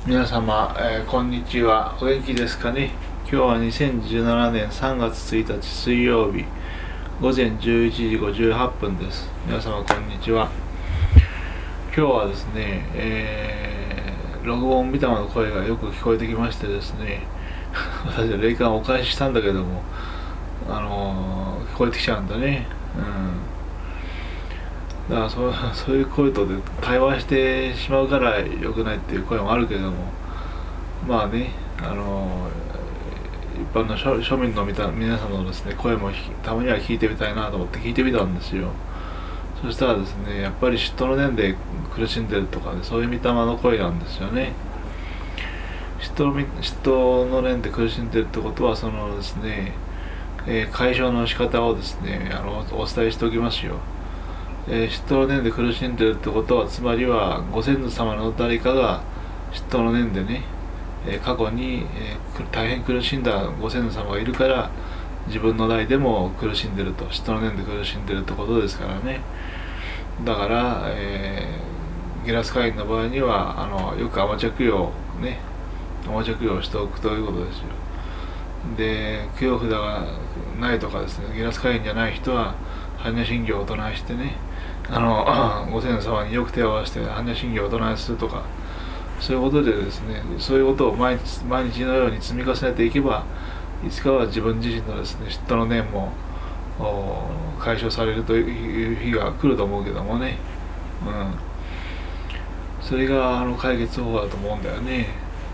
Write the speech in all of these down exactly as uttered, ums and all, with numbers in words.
皆様、えーこんにちは。お元気ですかね。今日はにせんじゅうななねんさんがつついたち水曜日午前じゅういちじごじゅうはっぷんです。皆様こんにちは。今日はですね、えー、録音見たまの声がよく聞こえてきましてですね私は霊感をお返ししたんだけども、あのー聞こえてきちゃうんだね。うんだからそうそういう声とで対話してしまうから良くないっていう声もあるけれども、まあね、あの一般の庶庶民のみた皆さんのですね声もたまには聞いてみたいなと思って聞いてみたんですよ。そしたらですね、やっぱり嫉妬の念で苦しんでるとかね、そういう御霊の声なんですよね。嫉妬のみ嫉妬の念で苦しんでるってことは、そのですね、えー解消の仕方をですね、あのお伝えしておきますよ。えー嫉妬の念で苦しんでるってことは、つまりはご先祖様の誰かが嫉妬の念でね、えー過去に、えー大変苦しんだご先祖様がいるから、自分の代でも苦しんでると、嫉妬の念で苦しんでるってことですからね。だから、えーゲラス会員の場合には、あのよく甘着用をね、甘着用をしておくということですよ。で、供養札がないとかですね、ゲラス会員じゃない人は般若心経をお唱えしてね、あのご先祖様によく手を合わせて般若心経をお唱えするとか、そういうことでですね、そういうことを毎日毎日のように積み重ねていけば、いつかは自分自身のですね嫉妬の念も解消されるという日が来ると思うけどもね、うん、それがあの解決方法だと思うんだよね。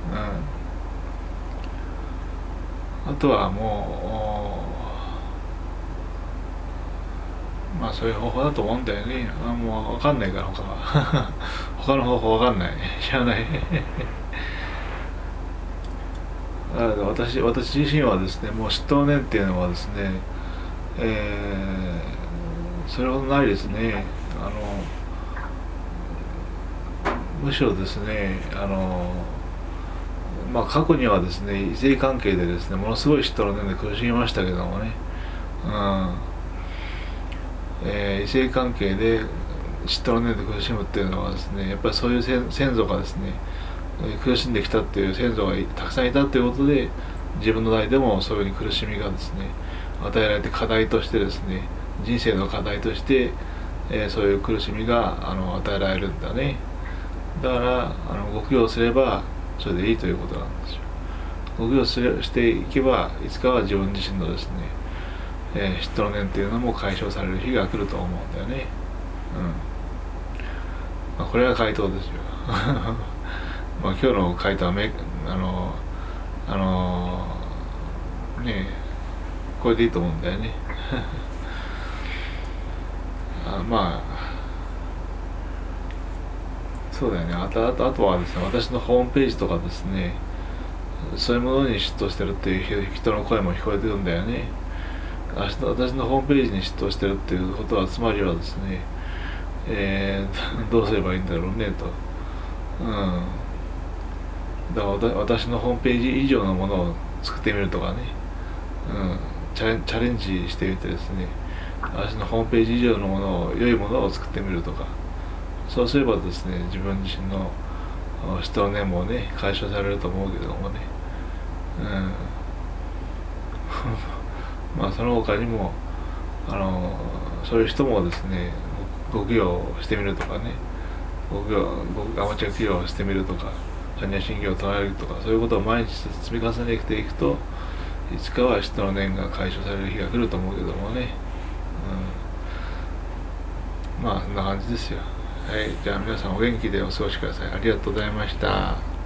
うん、あとはもうまあそういう方法だと思うんだよね。あもう分かんないから他は他の方法分かんない知らないだから私私自身はですね、もう嫉妬の念っていうのはですね、えー、それほどないですね。あのむしろですね、あのまあ過去にはですね、異性関係でですね、ものすごい嫉妬の念で苦しみましたけどもね、うんえー異性関係で嫉妬の念で苦しむっていうのはですね、やっぱりそういう先先祖がですね、苦しんできたっていう先祖がたくさんいたっていうことで、自分の代でもそういうふうに苦しみがですね与えられて、課題としてですね、人生の課題として、えーそういう苦しみがあの与えられるんだね。だからあのご供養すればそれでいいということなんですよ。ご供養すれしていけば、いつかは自分自身のですね、えー嫉妬の念っていうのも解消される日が来ると思うんだよね。うんまあ、これが回答ですよまあ今日の回答はめあのあのねえこれでいいと思うんだよねあまあそうだよね。あとあとあとはですね、私のホームページとかですね、そういうものに嫉妬してるっていう人の声も聞こえてるんだよね。私の私のホームページに嫉妬してるっていうことは、つまりはですね、えー、どうすればいいんだろうねと。うんだから私のホームページ以上のものを作ってみるとかね、うん、チャレンチャレンジしてみてですね、私のホームページ以上のものを、良いものを作ってみるとか、そうすればですね、自分自身の人の念もね解消されると思うけどもね、うんまあその他にもあのそういう人もですね、ご供養してみるとかね、ご供養ごアマチュア供養してみるとか、般若心経を唱えるとか、そういうことを毎日積み重ねていくと、いつかは人の念が解消される日が来ると思うけどもね、うん、まあそんな感じですよ。はい、じゃあ皆さんお元気でお過ごしください。ありがとうございました。